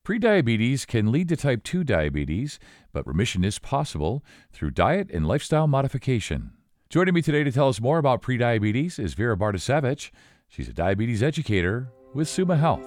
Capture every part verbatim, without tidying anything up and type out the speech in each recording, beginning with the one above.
Prediabetes can lead to type two diabetes, but remission is possible through diet and lifestyle modification. Joining me today to tell us more about prediabetes is Vera Bartasevich. She's a diabetes educator with Summa Health.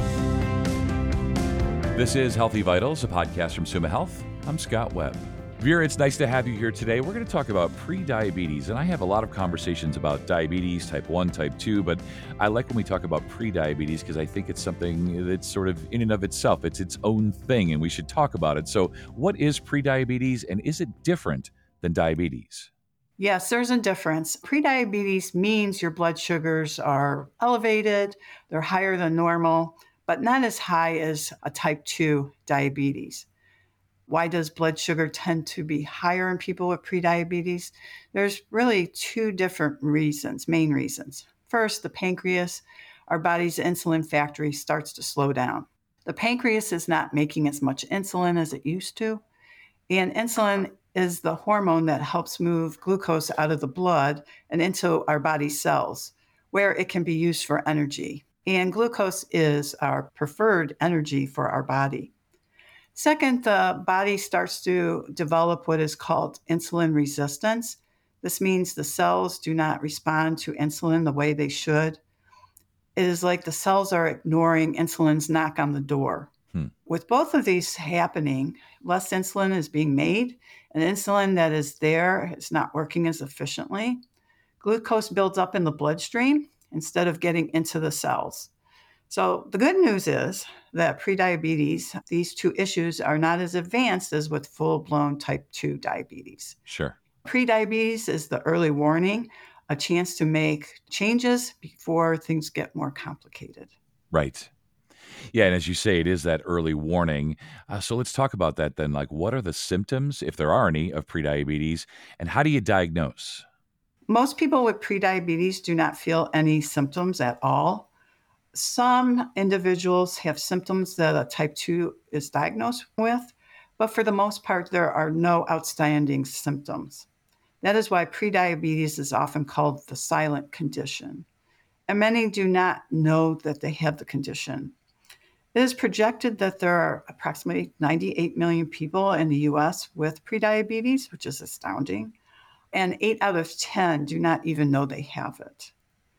This is Healthy Vitals, a podcast from Summa Health. I'm Scott Webb. Vera, it's nice to have you here today. We're going to talk about prediabetes, and I have a lot of conversations about diabetes, type one, type two, but I like when we talk about prediabetes because I think it's something that's sort of in and of itself. It's its own thing, and we should talk about it. So what is prediabetes, and is it different than diabetes? Yes, there's a difference. Prediabetes means your blood sugars are elevated, they're higher than normal, but not as high as a type two diabetes. Why does blood sugar tend to be higher in people with prediabetes? There's really two different reasons, main reasons. First, the pancreas, our body's insulin factory, starts to slow down. The pancreas is not making as much insulin as it used to, and insulin is the hormone that helps move glucose out of the blood and into our body cells, where it can be used for energy. And glucose is our preferred energy for our body. Second, the body starts to develop what is called insulin resistance. This means the cells do not respond to insulin the way they should. It is like the cells are ignoring insulin's knock on the door. Hmm. With both of these happening, less insulin is being made, and insulin that is there is not working as efficiently. Glucose builds up in the bloodstream instead of getting into the cells. So the good news is that prediabetes, these two issues are not as advanced as with full-blown type two diabetes. Sure. Prediabetes is the early warning, a chance to make changes before things get more complicated. Right. Yeah, and as you say, it is that early warning. Uh, so let's talk about that then. Like, what are the symptoms, if there are any, of prediabetes, and how do you diagnose? Most people with prediabetes do not feel any symptoms at all. Some individuals have symptoms that a type two is diagnosed with, but for the most part, there are no outstanding symptoms. That is why prediabetes is often called the silent condition, and many do not know that they have the condition. It is projected that there are approximately ninety-eight million people in the U S with prediabetes, which is astounding, and eight out of ten do not even know they have it.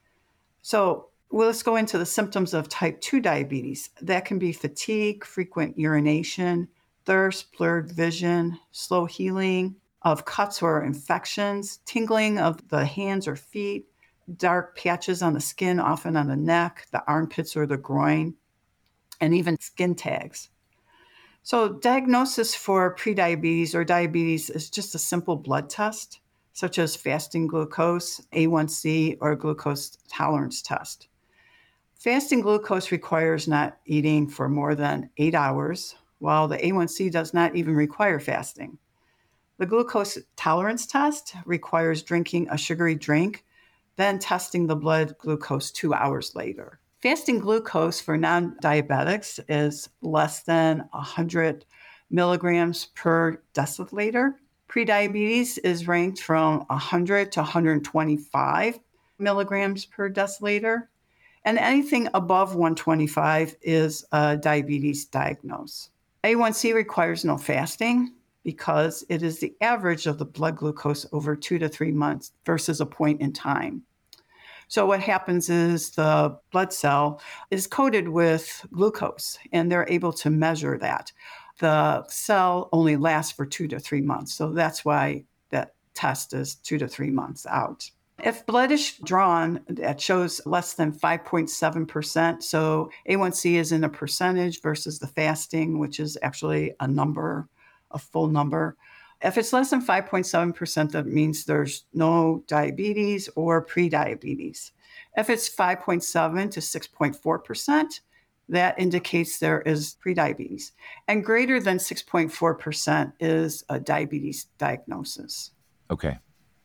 So well, let's go into the symptoms of type two diabetes. That can be fatigue, frequent urination, thirst, blurred vision, slow healing of cuts or infections, tingling of the hands or feet, dark patches on the skin, often on the neck, the armpits or the groin, and even skin tags. So diagnosis for prediabetes or diabetes is just a simple blood test, such as fasting glucose, A one C, or glucose tolerance test. Fasting glucose requires not eating for more than eight hours, while the A one C does not even require fasting. The glucose tolerance test requires drinking a sugary drink, then testing the blood glucose two hours later. Fasting glucose for non-diabetics is less than one hundred milligrams per deciliter. Prediabetes is ranked from one hundred to one hundred twenty-five milligrams per deciliter. And anything above one twenty-five is a diabetes diagnosis. A one C requires no fasting because it is the average of the blood glucose over two to three months versus a point in time. So what happens is the blood cell is coated with glucose, and they're able to measure that. The cell only lasts for two to three months. So that's why that test is two to three months out. If blood is drawn that shows less than five point seven percent, so A one C is in a percentage versus the fasting, which is actually a number, a full number. If it's less than five point seven percent, that means there's no diabetes or prediabetes. If it's five point seven to six point four percent, that indicates there is prediabetes. And greater than six point four percent is a diabetes diagnosis. Okay.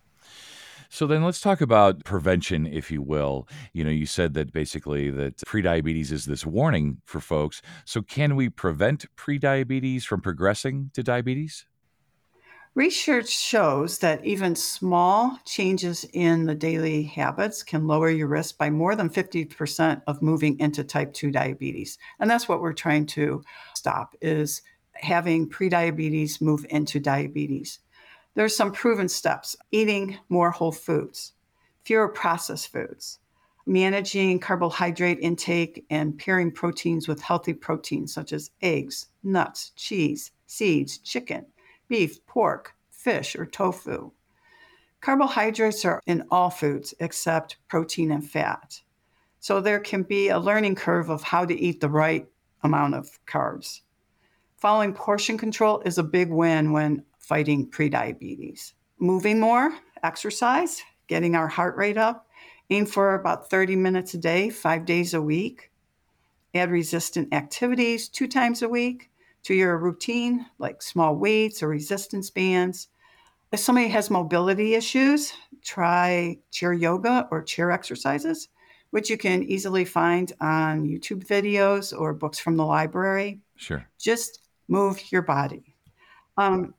So then let's talk about prevention, if you will. You know, you said that basically that prediabetes is this warning for folks. So can we prevent prediabetes from progressing to diabetes? Research shows that even small changes in the daily habits can lower your risk by more than fifty percent of moving into type two diabetes. And that's what we're trying to stop, is having prediabetes move into diabetes. There's some proven steps: eating more whole foods, fewer processed foods, managing carbohydrate intake and pairing proteins with healthy proteins such as eggs, nuts, cheese, seeds, chicken, beef, pork, fish, or tofu. Carbohydrates are in all foods except protein and fat. So there can be a learning curve of how to eat the right amount of carbs. Following portion control is a big win when fighting prediabetes. Moving more, exercise, getting our heart rate up, aim for about thirty minutes a day, five days a week. Add resistant activities two times a week to your routine, like small weights or resistance bands. If somebody has mobility issues, try chair yoga or chair exercises, which you can easily find on YouTube videos or books from the library. Sure. Just move your body. Um,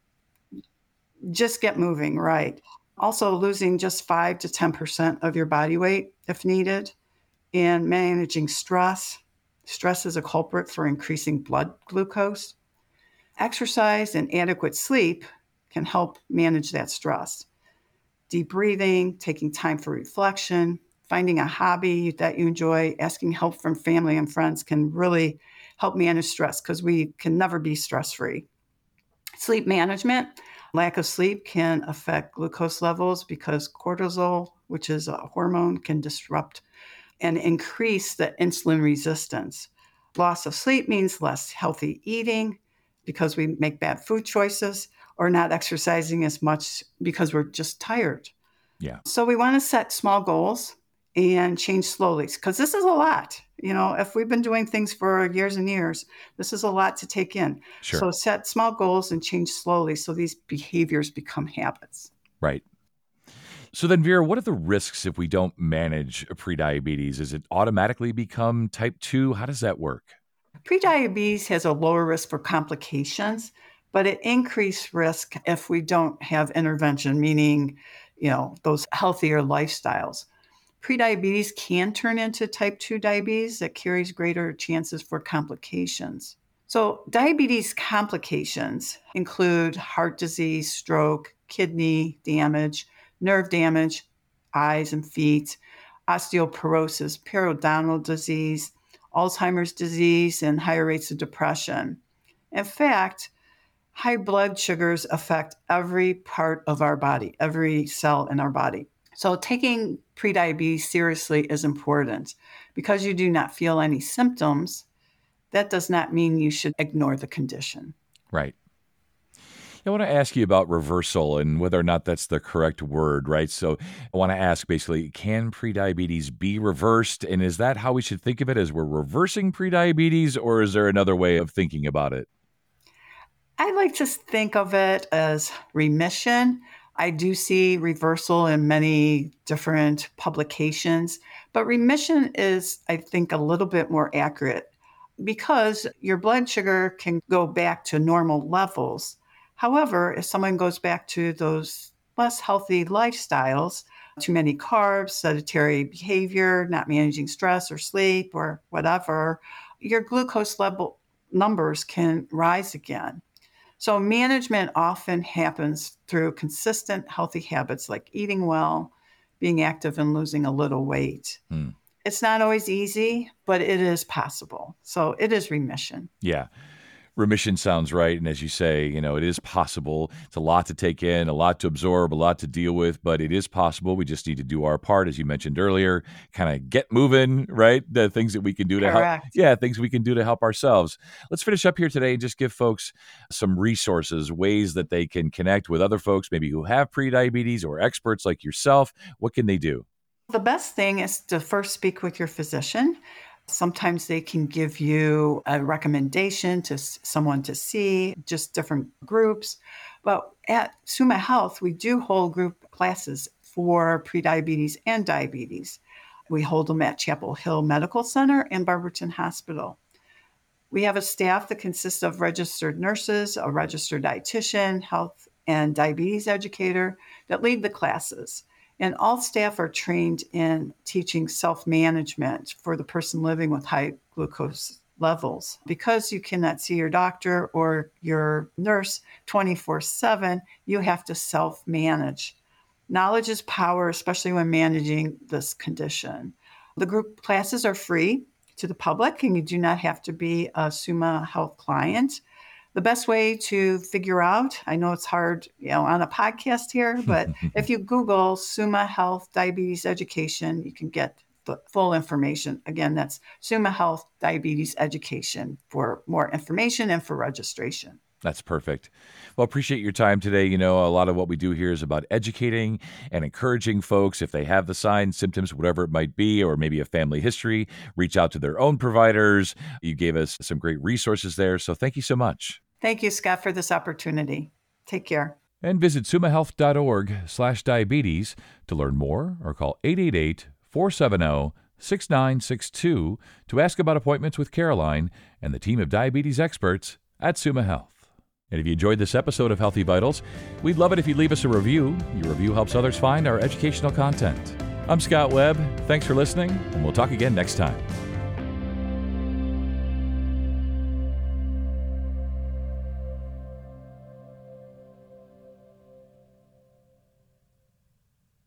just get moving, right? Also, losing just five to ten percent of your body weight if needed, and managing stress. Stress is a culprit for increasing blood glucose. Exercise and adequate sleep can help manage that stress. Deep breathing, taking time for reflection, finding a hobby that you enjoy, asking help from family and friends can really help manage stress, because we can never be stress-free. Sleep management. Lack of sleep can affect glucose levels because cortisol, which is a hormone, can disrupt and increase the insulin resistance. Loss of sleep means less healthy eating because we make bad food choices, or not exercising as much because we're just tired. Yeah. So we want to set small goals and change slowly, because this is a lot. You know, if we've been doing things for years and years, this is a lot to take in. Sure. So set small goals and change slowly so these behaviors become habits. Right. So then, Vera, what are the risks if we don't manage prediabetes? Is it automatically become type two? How does that work? Prediabetes has a lower risk for complications, but it increased risk if we don't have intervention, meaning, you know, those healthier lifestyles. Prediabetes can turn into type two diabetes that carries greater chances for complications. So diabetes complications include heart disease, stroke, kidney damage, nerve damage, eyes and feet, osteoporosis, periodontal disease, Alzheimer's disease, and higher rates of depression. In fact, high blood sugars affect every part of our body, every cell in our body. So taking prediabetes seriously is important. Because you do not feel any symptoms, that does not mean you should ignore the condition. Right. I want to ask you about reversal and whether or not that's the correct word, right? So I want to ask basically, can prediabetes be reversed? And is that how we should think of it, as we're reversing prediabetes, or is there another way of thinking about it? I like to think of it as remission. I do see reversal in many different publications, but remission is, I think, a little bit more accurate because your blood sugar can go back to normal levels. However, if someone goes back to those less healthy lifestyles, too many carbs, sedentary behavior, not managing stress or sleep or whatever, your glucose level numbers can rise again. So management often happens through consistent healthy habits like eating well, being active, and losing a little weight. Hmm. It's not always easy, but it is possible. So it is remission. Yeah. Remission sounds right. And as you say, you know, it is possible. It's a lot to take in, a lot to absorb, a lot to deal with, but it is possible. We just need to do our part, as you mentioned earlier, kind of get moving, right? The things that we can do to Correct. help. Yeah, things we can do to help ourselves. Let's finish up here today and just give folks some resources, ways that they can connect with other folks, maybe who have prediabetes or experts like yourself. What can they do? The best thing is to first speak with your physician. Sometimes they can give you a recommendation to s- someone to see, just different groups. But at Summa Health, we do hold group classes for prediabetes and diabetes. We hold them at Chapel Hill Medical Center and Barberton Hospital. We have a staff that consists of registered nurses, a registered dietitian, health and diabetes educator that lead the classes. And all staff are trained in teaching self-management for the person living with high glucose levels. Because you cannot see your doctor or your nurse twenty-four seven, you have to self-manage. Knowledge is power, especially when managing this condition. The group classes are free to the public, and you do not have to be a Summa Health client. The best way to figure out, I know it's hard, you know, on a podcast here, but if you Google Summa Health Diabetes Education, you can get the full information. Again, that's Summa Health Diabetes Education for more information and for registration. That's perfect. Well, appreciate your time today. You know, a lot of what we do here is about educating and encouraging folks, if they have the signs, symptoms, whatever it might be, or maybe a family history, reach out to their own providers. You gave us some great resources there. So thank you so much. Thank you, Scott, for this opportunity. Take care. And visit summahealth.org slash diabetes to learn more, or call eight eight eight, four seven zero, six nine six two to ask about appointments with Caroline and the team of diabetes experts at Summa Health. And if you enjoyed this episode of Healthy Vitals, we'd love it if you'd leave us a review. Your review helps others find our educational content. I'm Scott Webb. Thanks for listening, and we'll talk again next time.